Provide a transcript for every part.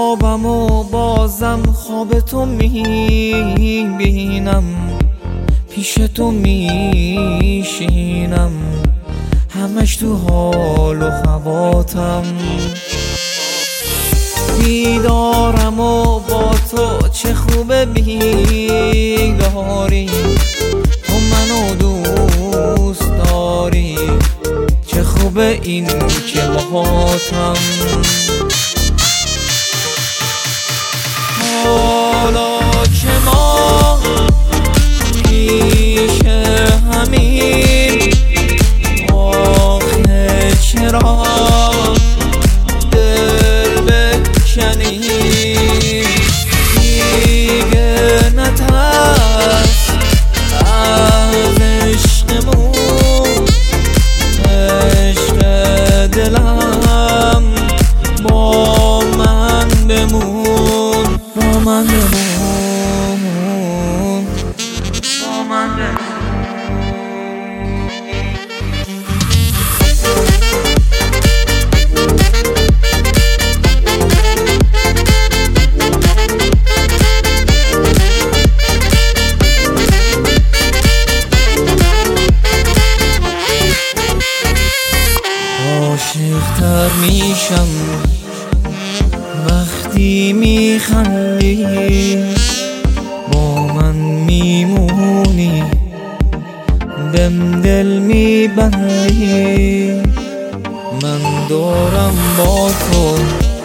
خوابم و بازم خواب تو میبینم، پیش تو میشینم، همش تو حال و هواتم. بیدارم و با تو چه خوبه بیداری، تو منو دوست داری، چه خوبه این که باهاتم. حالا که ما پیش همین، آخه چرا دل بکنی؟ دیگه نترس از عشقمون، عشق دلم با من بمون، با من بمون، با من بمون. عاشق‌تر میشم وقتی میخندی، با من میمونی، بهم دل میبندی. من دارم با تو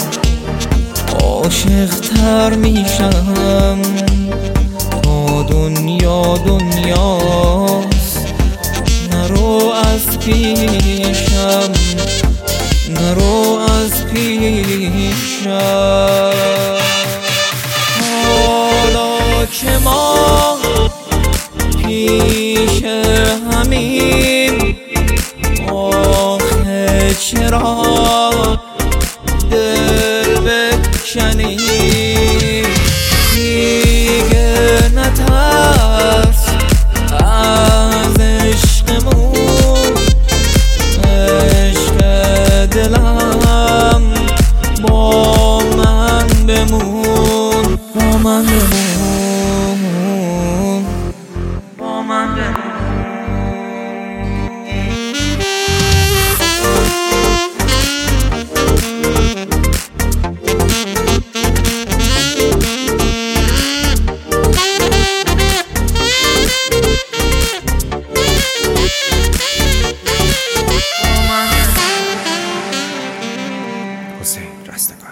عاشق‌تر میشم، تا دنیا دنیاست، نرو از پیشم، نرو از پیشم. حالا که ما پیش همین، آخه چرا دل بکنی؟ دیگه نترس از عشقمون، عشق دلم با من بمون، با من بمون، با من بمون. حسین رستگار.